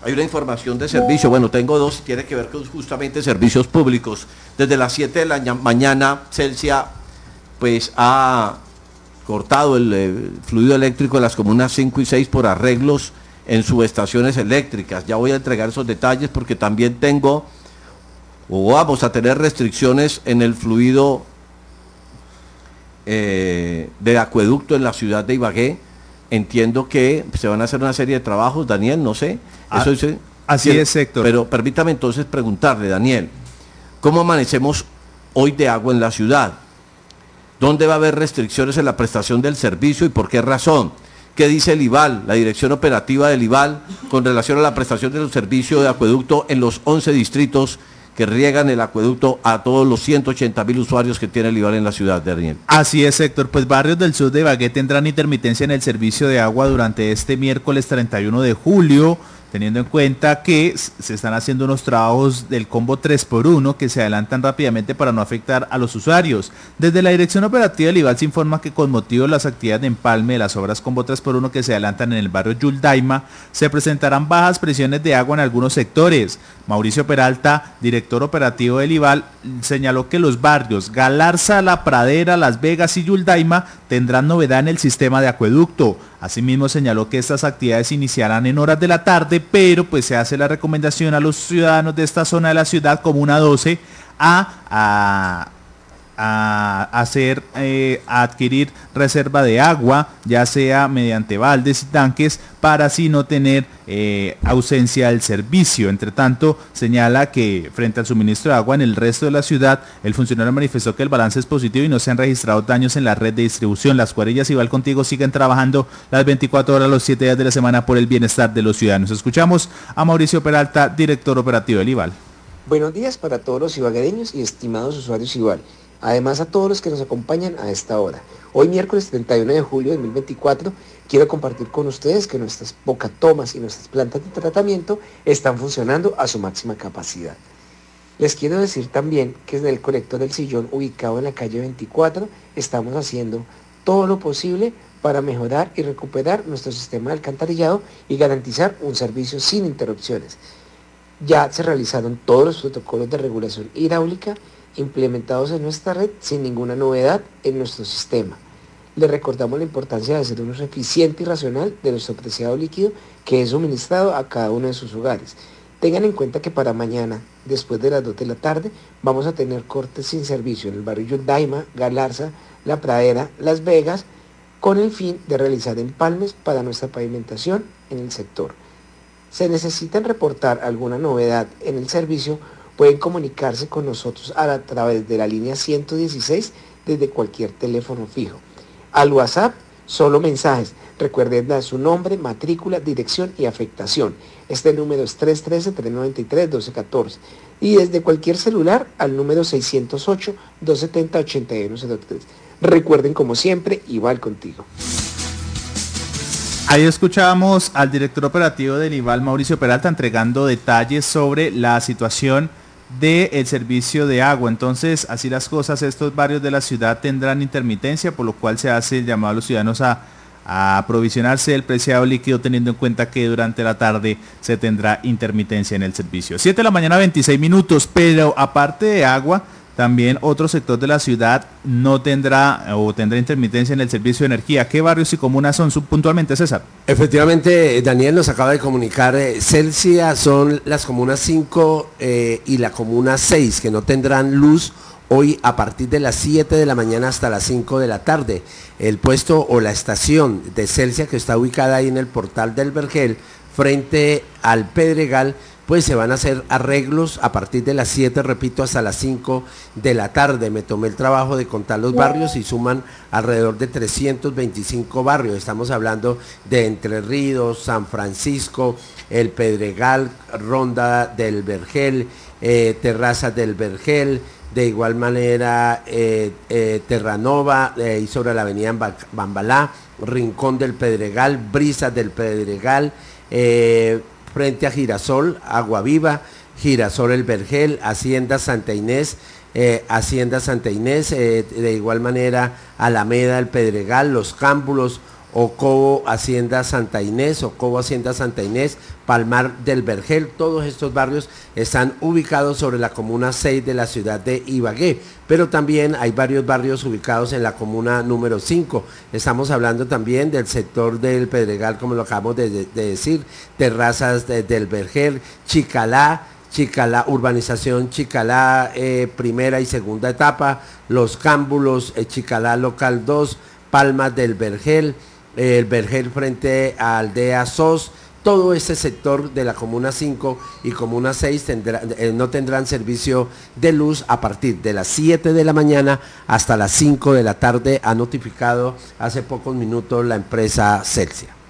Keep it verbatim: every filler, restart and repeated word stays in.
Hay una información de servicio, bueno, tengo dos, tiene que ver con justamente servicios públicos. Desde las siete de la mañana, Celsia, pues, ha cortado el, el fluido eléctrico de las comunas cinco y seis por arreglos en subestaciones eléctricas. Ya voy a entregar esos detalles porque también tengo, o vamos a tener restricciones en el fluido eh, de acueducto en la ciudad de Ibagué. Entiendo que se van a hacer una serie de trabajos, Daniel, no sé. Eso ah, es, así quiero, es, Héctor. Pero permítame entonces preguntarle, Daniel, ¿cómo amanecemos hoy de agua en la ciudad? ¿Dónde va a haber restricciones en la prestación del servicio y por qué razón? ¿Qué dice el IVAL, la dirección operativa del IVAL, con relación a la prestación del servicio de acueducto en los once distritos que riegan el acueducto a todos los ciento ochenta mil usuarios que tiene el IVAL en la ciudad de Daniel? Así es, Héctor. Pues barrios del sur de Ibagué tendrán intermitencia en el servicio de agua durante este miércoles treinta y uno de julio, teniendo en cuenta que se están haciendo unos trabajos del combo tres por uno que se adelantan rápidamente para no afectar a los usuarios. Desde la dirección operativa del IVAL se informa que con motivo de las actividades de empalme de las obras combo tres por uno que se adelantan en el barrio Yuldaima, se presentarán bajas presiones de agua en algunos sectores. Mauricio Peralta, director operativo del IVAL, señaló que los barrios Galarza, La Pradera, Las Vegas y Yuldaima tendrán novedad en el sistema de acueducto. Asimismo señaló que estas actividades iniciarán en horas de la tarde, pero pues se hace la recomendación a los ciudadanos de esta zona de la ciudad, Comuna doce, a, a, a hacer, eh, a adquirir reserva de agua, ya sea mediante baldes y tanques, para así no tener eh, ausencia del servicio. Entre tanto, señala que frente al suministro de agua en el resto de la ciudad, el funcionario manifestó que el balance es positivo y no se han registrado daños en la red de distribución. Las cuadrillas Ival Contigo siguen trabajando las veinticuatro horas, los siete días de la semana por el bienestar de los ciudadanos. Escuchamos a Mauricio Peralta, director operativo del IVAL. Buenos días para todos los ibaguereños y estimados usuarios IVAL. Además a todos los que nos acompañan a esta hora. Hoy miércoles treinta y uno de julio de dos mil veinticuatro quiero compartir con ustedes que nuestras bocatomas y nuestras plantas de tratamiento están funcionando a su máxima capacidad. Les quiero decir también que en el colector del Sillón ubicado en la calle veinticuatro estamos haciendo todo lo posible para mejorar y recuperar nuestro sistema de alcantarillado y garantizar un servicio sin interrupciones. Ya se realizaron todos los protocolos de regulación hidráulica implementados en nuestra red sin ninguna novedad en nuestro sistema. Les recordamos la importancia de hacer un uso eficiente y racional de nuestro preciado líquido que es suministrado a cada uno de sus hogares. Tengan en cuenta que para mañana, después de las dos de la tarde, vamos a tener cortes sin servicio en el barrio Yuldaima, Galarza, La Pradera, Las Vegas, con el fin de realizar empalmes para nuestra pavimentación en el sector. Se necesitan reportar alguna novedad en el servicio, pueden comunicarse con nosotros a través de la línea ciento dieciséis desde cualquier teléfono fijo. Al WhatsApp, solo mensajes. Recuerden dar su nombre, matrícula, dirección y afectación. Este número es tres uno tres, tres nueve tres, uno dos uno cuatro. Y desde cualquier celular al número seiscientos ocho, doscientos setenta, ochenta y uno cero tres. Recuerden, como siempre, Ival Contigo. Ahí escuchábamos al director operativo del IVAL, Mauricio Peralta, entregando detalles sobre la situación del servicio de agua. Entonces, así las cosas, estos barrios de la ciudad tendrán intermitencia, por lo cual se hace el llamado a los ciudadanos a, a aprovisionarse del preciado líquido, teniendo en cuenta que durante la tarde se tendrá intermitencia en el servicio. siete de la mañana, veintiséis minutos, pero aparte de agua, también otro sector de la ciudad no tendrá o tendrá intermitencia en el servicio de energía. ¿Qué barrios y comunas son puntualmente, César? Efectivamente, Daniel nos acaba de comunicar, eh, Celsia son las comunas cinco eh, y la comuna seis que no tendrán luz hoy a partir de las siete de la mañana hasta las cinco de la tarde. El puesto o la estación de Celsia, que está ubicada ahí en el portal del Vergel, frente al Pedregal, pues se van a hacer arreglos a partir de las siete, repito, hasta las cinco de la tarde. Me tomé el trabajo de contar los barrios y suman alrededor de trescientos veinticinco barrios. Estamos hablando de Entre Ríos, San Francisco, El Pedregal, Ronda del Vergel, eh, Terrazas del Vergel, de igual manera eh, eh, Terranova eh, y sobre la avenida Bambalá, Rincón del Pedregal, Brisas del Pedregal, eh, frente a Girasol, Agua Viva, Girasol El Vergel, Hacienda Santa Inés, eh, Hacienda Santa Inés, eh, de igual manera Alameda El Pedregal, Los Cámbulos, Ocobo Hacienda Santa Inés, Ocobo Hacienda Santa Inés, Palmar del Vergel, todos estos barrios están ubicados sobre la comuna seis de la ciudad de Ibagué, pero también hay varios barrios ubicados en la comuna número cinco. Estamos hablando también del sector del Pedregal, como lo acabamos de, de, de decir, Terrazas de, del Vergel, Chicalá, Chicalá, urbanización Chicalá, eh, primera y segunda etapa, Los Cámbulos, eh, Chicalá local dos, Palmas del Vergel, eh, el Vergel frente a Aldea Sos. Todo este sector de la comuna cinco y comuna seis tendrá, eh, no tendrán servicio de luz a partir de las siete de la mañana hasta las cinco de la tarde, ha notificado hace pocos minutos la empresa Celsia.